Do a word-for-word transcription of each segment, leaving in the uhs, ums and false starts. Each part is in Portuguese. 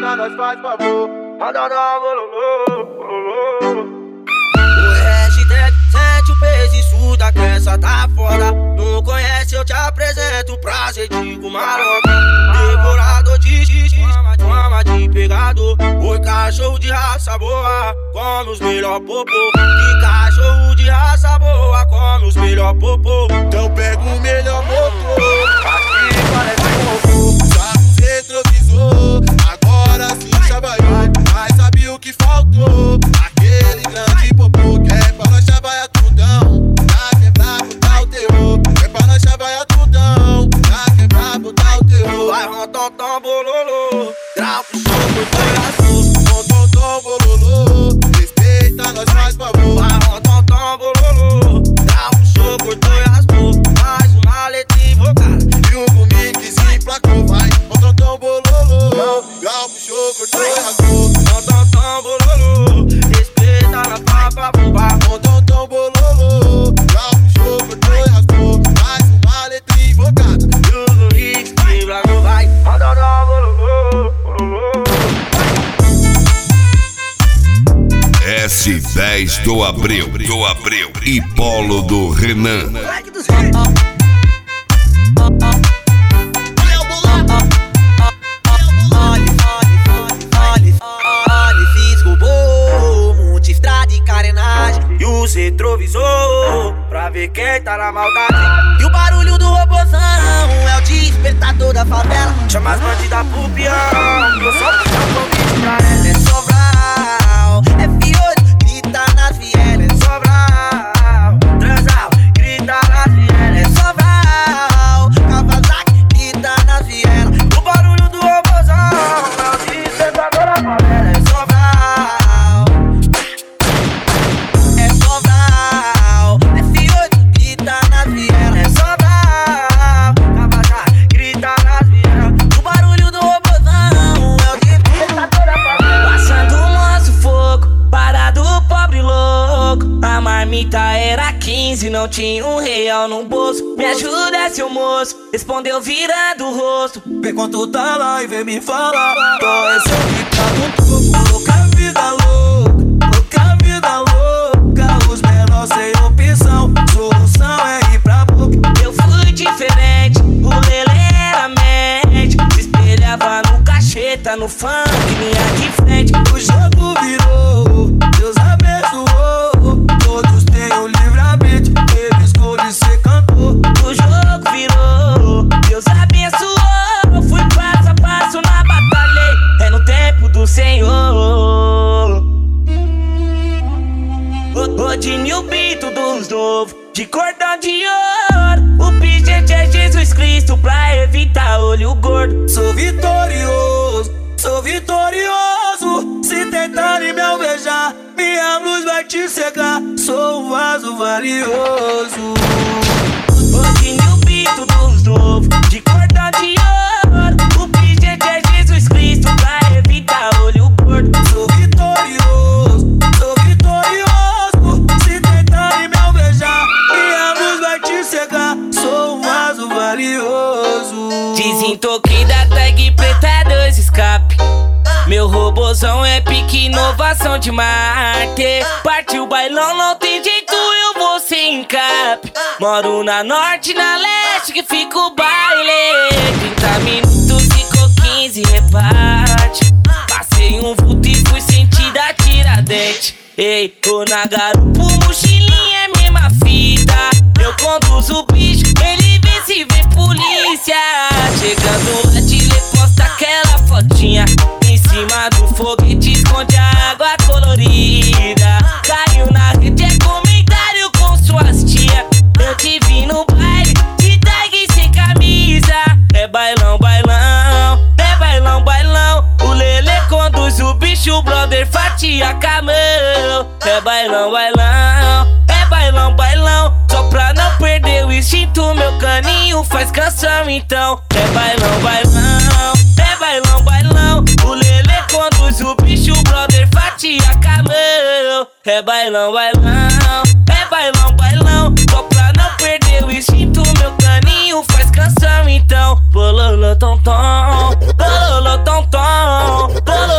Respeita, nós faz favor. Manda dar bololô, bololô. O hashtag sente o peso, estuda que essa tá foda. Não conhece, eu te apresento, prazer, digo maroca. Decorador de xixi, fama de pegador. Oi, cachorro de raça boa, come os melhor popô. Que cachorro de raça boa, come os melhor popô. Então pega o melhor popô. Aqui parece um robô. Sabe retrovisor, agora sim chavaiou. Mas sabe o que faltou? Aquele grande popô que é pra nós chavaia tudão. Pra quebrar, botar o terror. É pra nós chavaia tudão. Pra quebrar, botar o terror. Vai rontom tom bololô, grau pro show, foi azul. Tom tom tom bololô, respeita, nós faz favor. Vai rontom tom bololô, grau pro show, foi azul. Mais uma letra invocada E o comigo que se emplacou. Vai, tom tom bololô, grau puxou, cortou e rasgou. Tom tom tom bololô, respeita na papa bomba. Tom tom tom bololô, grau puxou, cortou e rasgou. Mais uma letra invocada. E o Rick que blagou, vai. Tom tom bololô, bololô. S dez do Abril, do Abril e Polo do Renan. Moleque dos reis. E os retrovisor pra ver quem tá na maldade. E o barulho do robozão é o despertador da favela. Chama as bandidas pro peão, eu só puxo o convite pra ela. É Sobral, é Fiore, grita nas vielas. É Sobral, Transal, grita nas vielas. É Sobral, Kawasaki, grita nas vielas. O barulho do robozão é o despertador da favela. É Sobral. Era quinze, não tinha um real no bolso. Me ajuda, seu moço, respondeu virando o rosto. Vem quando tá lá e vem me falar. Tô esse que tá no topo. Louca vida louca, louca vida louca. Os menores sem opção, solução é ir pra boca. Eu fui diferente, o Lelê era mente. Se espelhava no cacheta, no funk, linha de frente. O jogo virou, Deus abençoou. Todos têm o livramento, ele escolhe ser cantor. O jogo virou, Deus abençoou. Fui passo a passo na batalha, é no tempo do Senhor. Odinho Bito dos novos, de cordão de ouro. O pijete é Jesus Cristo pra evitar olho gordo. Sou vitorioso, sou vitorioso. Se tentarem me alvejar, minha luz vai te cegar. Sou um vaso valioso. Odinho Bito dos novos, de cordão de ouro. O pijete é Jesus Cristo pra evitar olho gordo. Sou vitorioso, sou vitorioso. Se tentarem me alvejar, minha luz vai te cegar. Sou um vaso valioso. Desentoquei da tag preta, dois escape. Meu robozão é pique, inovação de Marte. Partiu o bailão, não tem jeito, eu vou sem cap. Moro na norte, na leste, que fica o baile. trinta minutos, ficou quinze, reparte. Passei um vulto e fui sentir da Tiradentes. Ei, tô na garupa, mochilinha é mesma fita. Eu conduzo o bicho, ele vê se vê polícia. Chegando lá, te lê, posta aquela fotinha. Em cima do foguete esconde a água colorida. Caiu na rede, é comentário com suas tia. Eu te vi no baile, de tag sem camisa. É bailão, bailão, é bailão, bailão. O Lelê conduz o bicho, o brother fatia com a mão. É bailão, bailão, é bailão, bailão. Só pra não perder o instinto, meu caninho faz canção então. É bailão, bailão, é bailão, bailão. O Lelê conduz o bicho, o brother fatia com a mão. É bailão, bailão, é bailão, bailão. Só pra não perder o instinto, meu caninho faz canção então. Bololô tom tom, bololô tom tom, bololô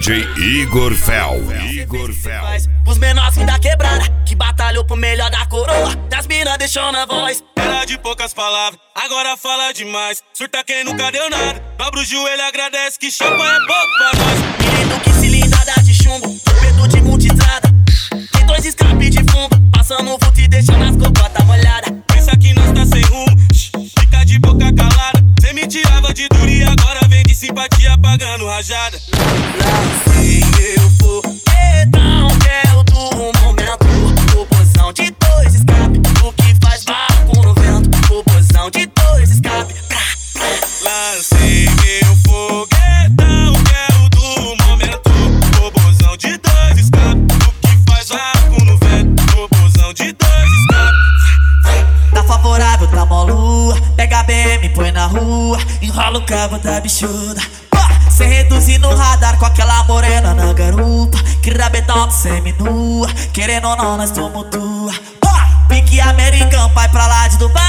D J Igor Fel. Igor Fel. Os menorzinhos da quebrada, que batalhou pro melhor da coroa. Das mina deixou na voz. Era de poucas palavras, agora fala demais. Surta quem nunca deu nada. Dobra o joelho, agradece que chapa é pouco pra nós. Menino que cilindrada de chumbo, pedo de multistrada. Tem dois escapes de fundo, passando o vulto e deixando as cocotas molhadas. Pensa que nós tá sem rumo, fica de boca calada. Cê me tirava de duro e agora vem de simpatia pagando rajada. Lancei meu foguetão, que é o do momento. Robozão de dois escape, o que faz vácuo no vento. Robozão de dois escape. Lancei meu foguetão, que é o do momento. Robozão de dois escape, o que faz vácuo no vento. Robozão de dois escape. Tá favorável, tá mó pega a B M, põe na rua, enrola o cabo da bichuda. Cê reduzir no radar com aquela morena na garupa, que rabetão semi-nua, querendo ou não nós tumultua. Pique americano, vai pra lá de Dubai.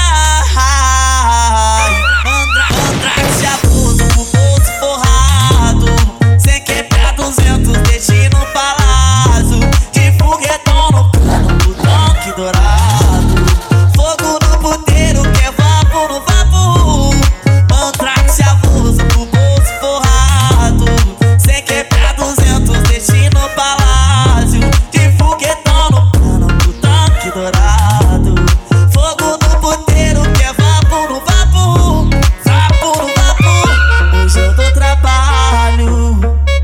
Andra, Andra, se abusa, o bolso forrado, sem quebrar duzentos, deixe no palácio. De foguetão no plano do tanque dourado. Fogo no puteiro, que é vapo no vapo. Mandrake se abusa, o bolso forrado, sem quebrar duzentos, deixe no palácio. De foguetão no plano do tanque dourado. Fogo no puteiro, que é vapo no vapo. Vapo no vapo, hoje eu dou trabalho.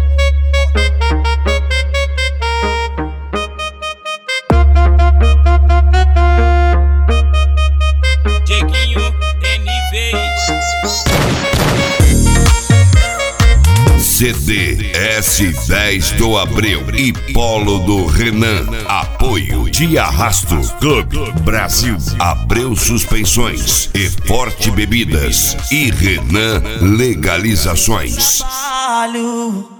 Dieguinho N V. C D S dez do Abreu e Polo do Renan. Apoio de Arrasto Clube Brasil, Abreu Suspensões e Forte Bebidas e Renan Legalizações. Trabalho.